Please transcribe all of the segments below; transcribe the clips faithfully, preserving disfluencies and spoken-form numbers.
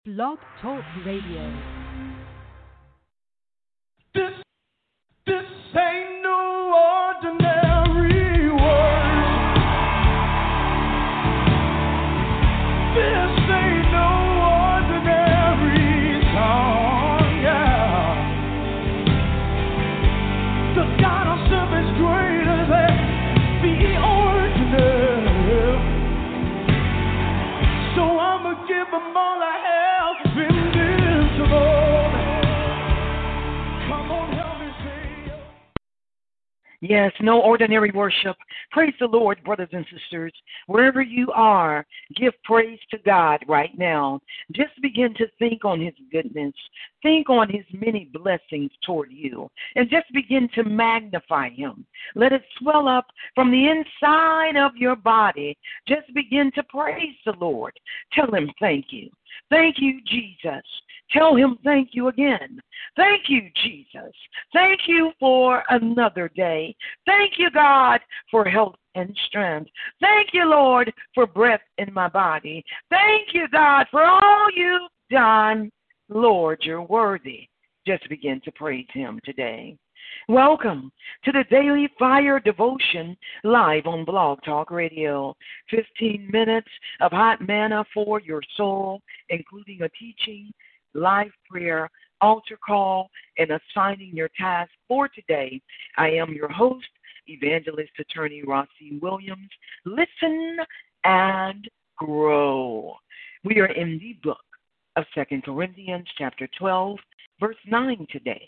Blog Talk Radio. This, this ain't no ordinary word. This ain't no ordinary song, yeah. The God of serve is greater than the ordinary. So I'ma give them all I have, invincible. Yes, no ordinary worship. Praise the Lord, brothers and sisters. Wherever you are, give praise to God right now. Just begin to think on His goodness. Think on His many blessings toward you. And just begin to magnify Him. Let it swell up from the inside of your body. Just begin to praise the Lord. Tell Him thank you. Thank you, Jesus. Tell Him thank you again. Thank you, Jesus. Thank you for another day. Thank you, God, for health and strength. Thank you, Lord, for breath in my body. Thank you, God, for all you've done. Lord, you're worthy. Just begin to praise Him today. Welcome to the Daily Fire Devotion live on Blog Talk Radio. fifteen minutes of hot manna for your soul, including a teaching, live prayer, altar call, and assigning your task for today. I am your host, Evangelist Attorney Rossi Williams. Listen and grow. We are in the book of Second Corinthians chapter twelve, verse nine today.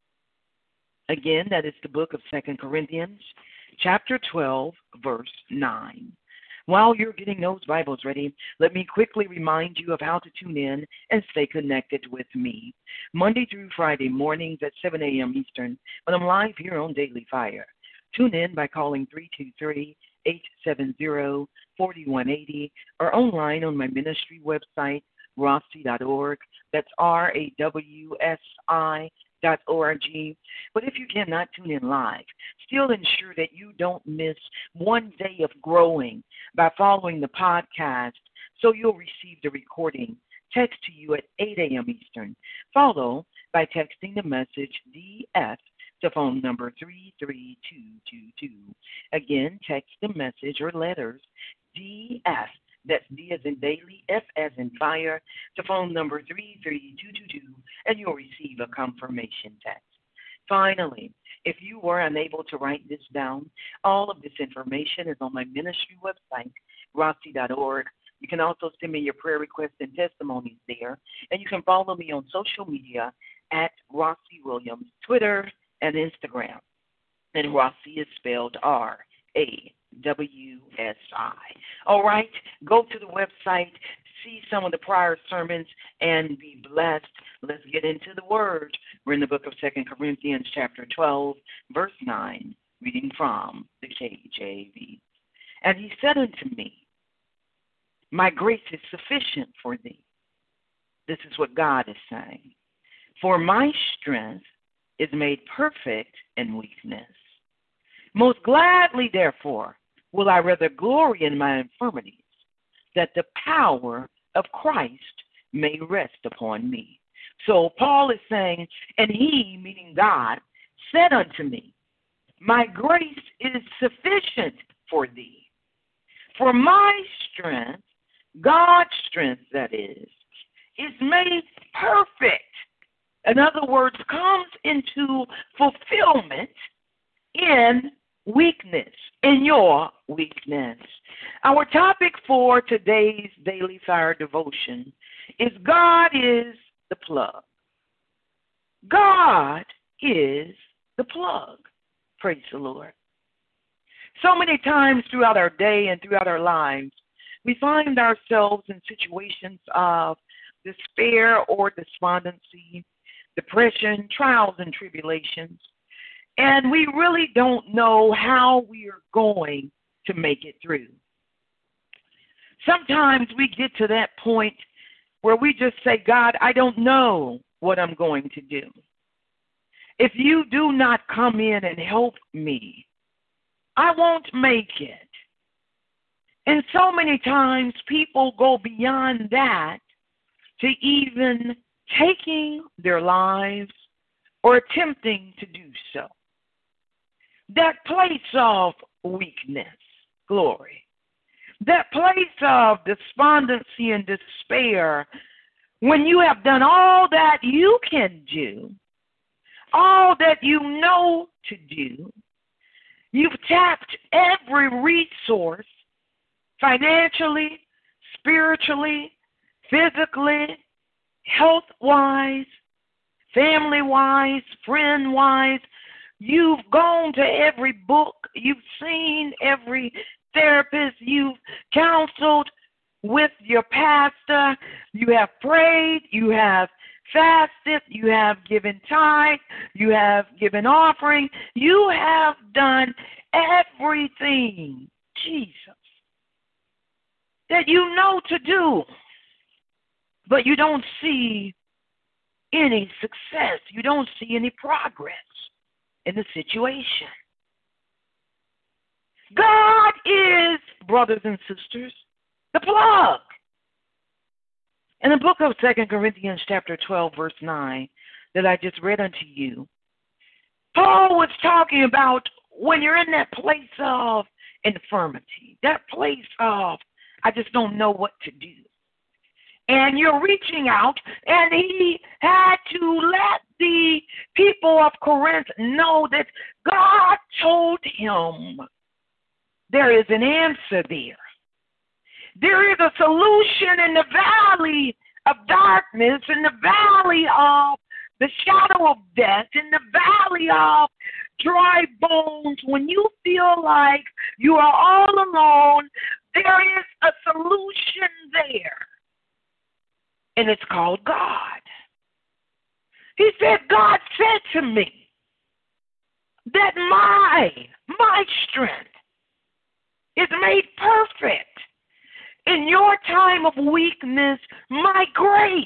Again, that is the book of Second Corinthians chapter twelve, verse nine. While you're getting those Bibles ready, let me quickly remind you of how to tune in and stay connected with me. Monday through Friday mornings at seven a.m. Eastern, when I'm live here on Daily Fire. Tune in by calling three two three, eight seven zero, four one eight zero or online on my ministry website, rossi dot org. That's R A W S I dot org. But if you cannot tune in live, still ensure that you don't miss one day of growing by following the podcast so you'll receive the recording text to you at eight a.m. Eastern. Follow by texting the message D F to phone number three three two two two. Again, text the message or letters D F. That's D as in daily, F as in fire, to phone number three three two two two, and you'll receive a confirmation text. Finally, if you were unable to write this down, all of this information is on my ministry website, rossi dot org. You can also send me your prayer requests and testimonies there, and you can follow me on social media at Rossi Williams, Twitter and Instagram. And Rossi is spelled R A W S I. All right, go to the website, see some of the prior sermons, and be blessed. Let's get into the Word. We're in the book of Second Corinthians chapter twelve, verse nine, reading from the K J V. And he said unto me, my grace is sufficient for thee. This is what God is saying. For my strength is made perfect in weakness. Most gladly, therefore, will I rather glory in my infirmities, that the power of Christ may rest upon me. So Paul is saying, and he, meaning God, said unto me, my grace is sufficient for thee. For my strength, God's strength that is, is made perfect. In other words, comes into fulfillment in weakness, in your weakness. Our topic for today's Daily Fire Devotion is God is the plug. God is the plug. Praise the Lord. So many times throughout our day and throughout our lives, we find ourselves in situations of despair or despondency, depression, trials and tribulations. And we really don't know how we are going to make it through. Sometimes we get to that point where we just say, God, I don't know what I'm going to do. If you do not come in and help me, I won't make it. And so many times people go beyond that to even taking their lives or attempting to do so. That place of weakness, glory. That place of despondency and despair, when you have done all that you can do, all that you know to do, you've tapped every resource, financially, spiritually, physically, health-wise, family-wise, friend-wise. You've gone to every book. You've seen every therapist. You've counseled with your pastor. You have prayed. You have fasted. You have given tithe. You have given offering. You have done everything, Jesus, that you know to do, but you don't see any success. You don't see any progress in the situation. God is, brothers and sisters, the plug. In the book of Second Corinthians chapter twelve, verse nine, that I just read unto you, Paul was talking about when you're in that place of infirmity, that place of, I just don't know what to do. And you're reaching out, and he had to let the people of Corinth know that God told him there is an answer there. There is a solution in the valley of darkness, in the valley of the shadow of death, in the valley of dry bones. When you feel like you are all alone, there is a solution there. And it's called God. He said, God said to me that my, my strength is made perfect in your time of weakness. My grace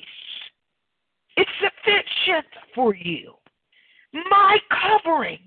is sufficient for you. My covering,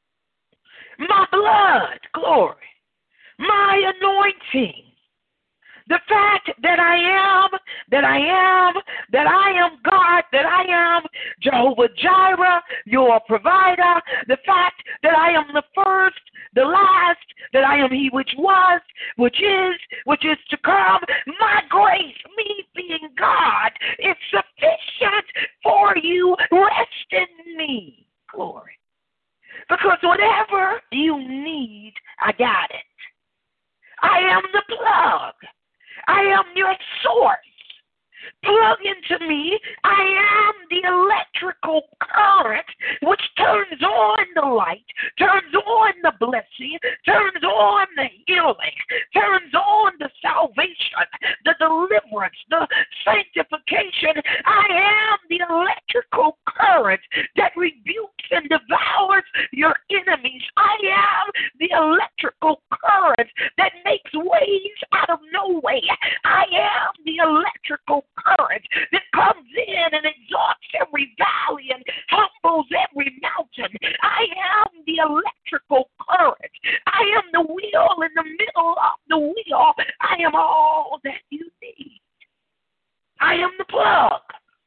my blood, glory, my anointing, the fact that I am, that I am, that I am God, that I am Jehovah Jireh, your provider, the fact that I am the first, the last, that I am he which was, which is, which is to come. My grace, me being God, is sufficient for you. Rest in me. Glory. Because whatever you need, I got it. I am the plug. I am your source. Plug into me. I am the electrical current which turns on the light, turns on the blessing, turns on the healing, turns on the salvation, the deliverance, the sanctification. I am the electrical current that rebukes and devours your enemies. I am the electrical current that makes ways out of no way. I am the electrical current that comes in and exalts every valley and humbles every mountain. I am the electrical current. I am the wheel in the middle of the wheel. I am all that you need. I am the plug.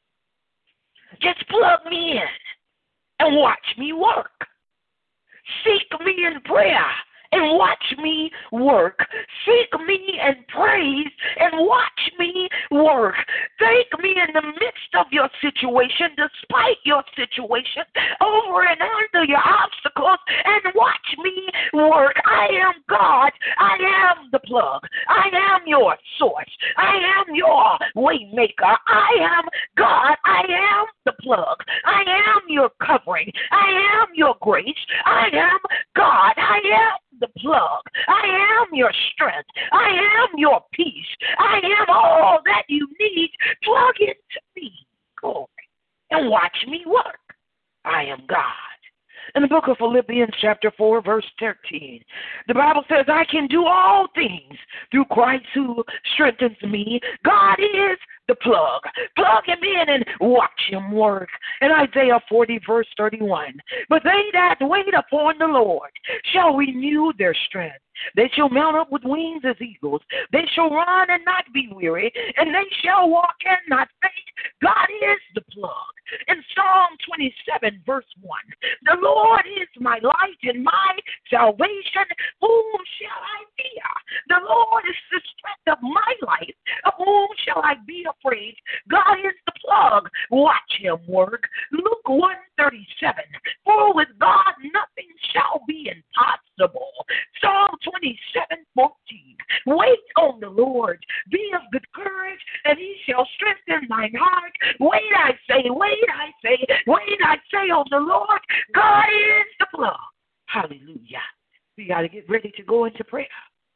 Just plug me in and watch me work. Seek me in prayer and watch me work. Seek me and praise and watch me work. Thank me in the midst of your situation, despite your situation, over and under your obstacles, and watch me work. I am God. I am the plug. I am your source. I am your way maker. I am God. I am the plug. I am your covering. I am your grace. I am God. I am the plug. I am your strength. I am your peace. I am all that you need. Plug into me, glory, and watch me work. I am God. In the book of Philippians chapter four, verse thirteen, the Bible says, I can do all things through Christ who strengthens me. God is the plug. Plug him in and watch him work. In Isaiah forty, verse thirty-one, but they that wait upon the Lord shall renew their strength. They shall mount up with wings as eagles. They shall run and not be weary, and they shall walk and not faint. God is the plug. In Psalm twenty-seven, verse one, the Lord is my light and my salvation. Whom shall I fear? The Lord is the strength of my life. Of whom shall I be afraid? God is the plug. Watch him work. Luke one thirty-seven, for with God nothing shall be impossible. Psalm twenty-seven, fourteen, wait on the Lord. Be of good courage, and he shall strengthen thine heart. Wait, I say, wait, I say, wait, I say on the Lord. God is the plug. Hallelujah. We got to get ready to go into prayer.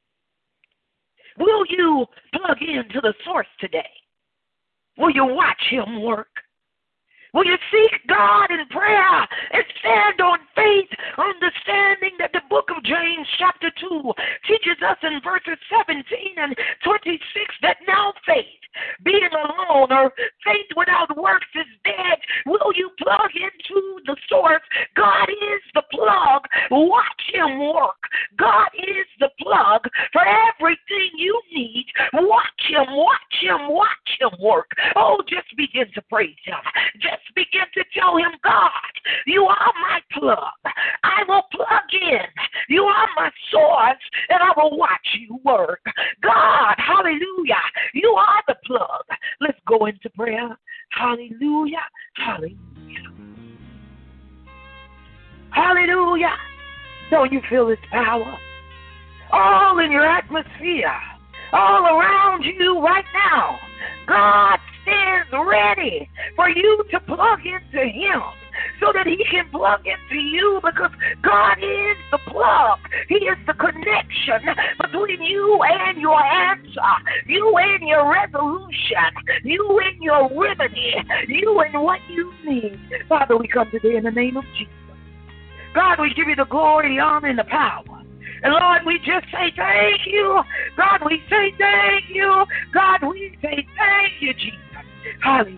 Will you plug into the source today? Will you watch him work? Will you seek God in prayer and stand on faith, understanding that the book of James chapter two teaches us in verses seventeen and twenty-six that now faith, being alone or faith without works is dead. Will you plug into the source? God is the plug. Watch him work. God is the plug for everything you need. Watch him, watch him, watch him work. Oh, just begin to praise him. Just begin to tell him, God, you are my plug. I will plug in. You are my source, and I will watch you work. God, hallelujah, you are the plug. Let's go into prayer. Hallelujah, hallelujah. Hallelujah. Don't you feel his power? All in your atmosphere, all around you right now. God stands ready for you to plug into him so that he can plug into you, because God is the plug. He is the connection between you and your answer, you and your resolution, you and your remedy, you and what you need. Father, we come today in the name of Jesus. God, we give you the glory, the honor, and the power. And Lord, we just say thank you. God, we say thank you. God, we say thank you, Jesus. Hallelujah.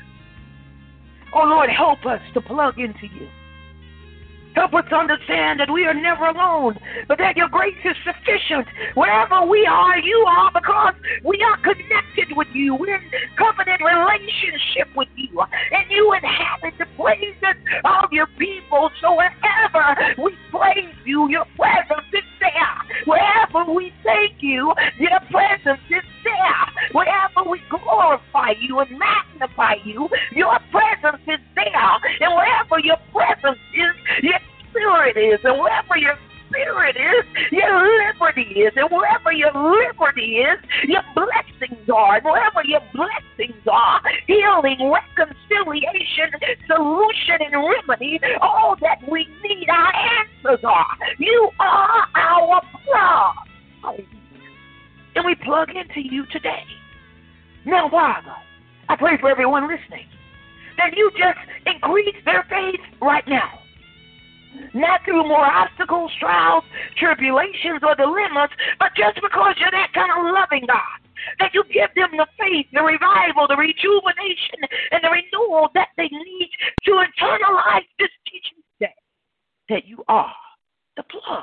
Oh, Lord, help us to plug into you. Help us to understand that we are never alone, but that your grace is sufficient. Wherever we are, you are, because we are connected with you. We're in covenant relationship with you, and you inhabit the praises of your people. So wherever we praise you, your presence is there. Wherever we thank you, your presence is there. Wherever we glorify you and magnify you, your presence is there. And wherever your presence is, your spirit is. And wherever your spirit is, your liberty is. And wherever your liberty is, your blessings are. And wherever your blessings are, healing, reconciliation, solution, and remedy, all that we need, our answers are. You are our plug. And we plug into you today. Now, Father, I pray for everyone listening that you just increase their faith right now. Not through more obstacles, trials, tribulations, or dilemmas, but just because you're that kind of loving God, that you give them the faith, the revival, the rejuvenation, and the renewal that they need to internalize this teaching today, that you are the plug,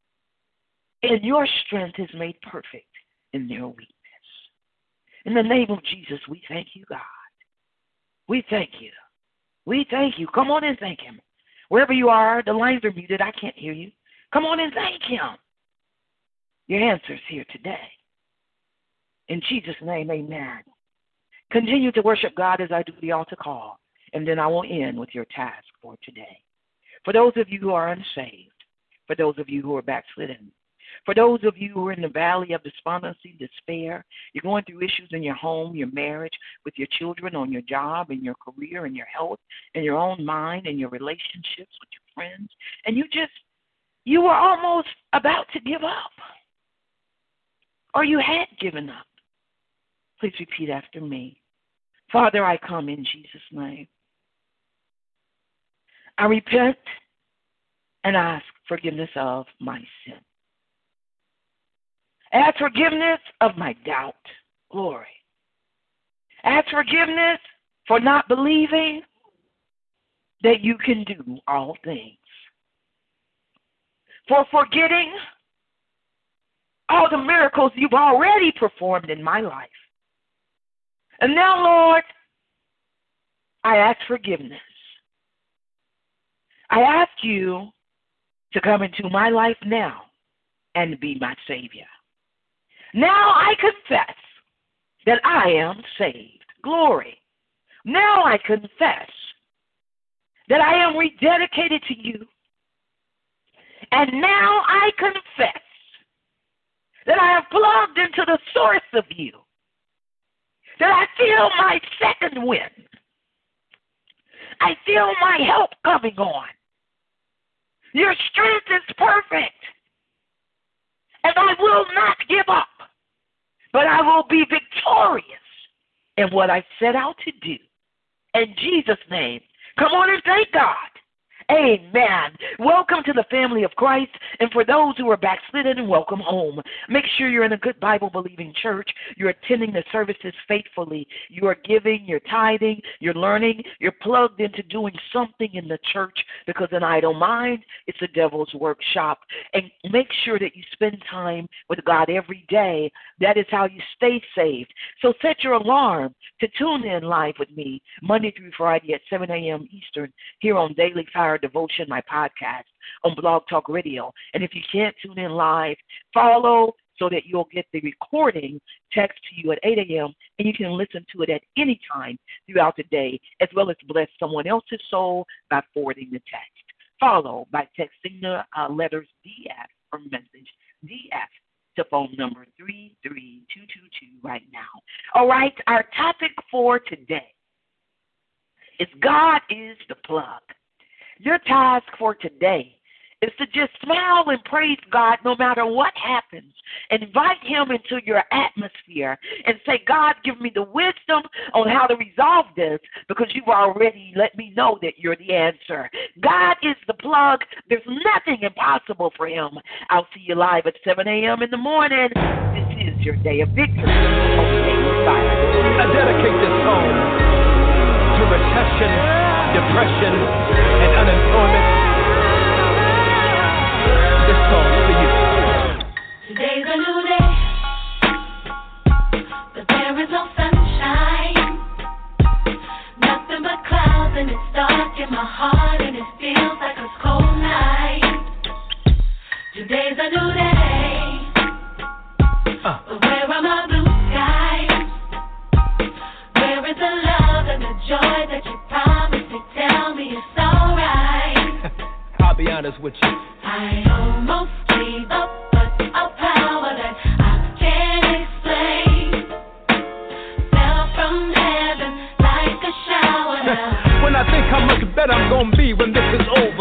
and your strength is made perfect in their weakness. In the name of Jesus, we thank you, God. We thank you. We thank you. Come on and thank him. Wherever you are, the lines are muted. I can't hear you. Come on and thank him. Your answer's here today. In Jesus' name, amen. Continue to worship God as I do the altar call, and then I will end with your task for today. For those of you who are unsaved, for those of you who are backslidden, for those of you who are in the valley of despondency, despair, you're going through issues in your home, your marriage, with your children, on your job, in your career, in your health, in your own mind, in your relationships with your friends, and you just, you were almost about to give up, or you had given up. Please repeat after me. Father, I come in Jesus' name. I repent and ask forgiveness of my sin. Ask forgiveness of my doubt. Glory. Ask forgiveness for not believing that you can do all things, for forgetting all the miracles you've already performed in my life. And now, Lord, I ask forgiveness. I ask you to come into my life now and be my Savior. Now I confess that I am saved. Glory. Now I confess that I am rededicated to you. And now I confess that I have plugged into the source of you, that I feel my second wind. I feel my help coming on. Your strength is perfect, and I will not give up, but I will be victorious in what I set out to do. In Jesus' name, come on and thank God. Amen. Welcome to the family of Christ, and for those who are backslidden, welcome home. Make sure you're in a good Bible-believing church. You're attending the services faithfully. You are giving, you're tithing, you're learning, you're plugged into doing something in the church, because an idle mind is the devil's workshop. And make sure that you spend time with God every day. That is how you stay saved. So set your alarm to tune in live with me Monday through Friday at seven a.m. Eastern here on Daily Fire Devotion, my podcast on Blog Talk Radio. And if you can't tune in live, follow so that you'll get the recording text to you at eight a.m. and you can listen to it at any time throughout the day, as well as bless someone else's soul by forwarding the text. Follow by texting the uh, letters D F or message D F to phone number three three two two two right now. All right, our topic for today is God is the plug. Your task for today is to just smile and praise God no matter what happens. Invite him into your atmosphere and say, God, give me the wisdom on how to resolve this, because you've already let me know that you're the answer. God is the plug. There's nothing impossible for him. I'll see you live at seven a.m. in the morning. This is your day of victory. I dedicate this song to recession, depression, and unemployment. This song for you. Today's a new day, but there is no sunshine. Nothing but clouds, and it's dark in my heart, and it feels like a cold night. Today's a new day, uh. but where are my blue skies? Where is the love and the joy that you promised me? Tell me it's alright. I'll be honest with you. I almost gave up, but a power that I can't explain fell from heaven like a shower. When I think how much better I'm gonna be when this is over,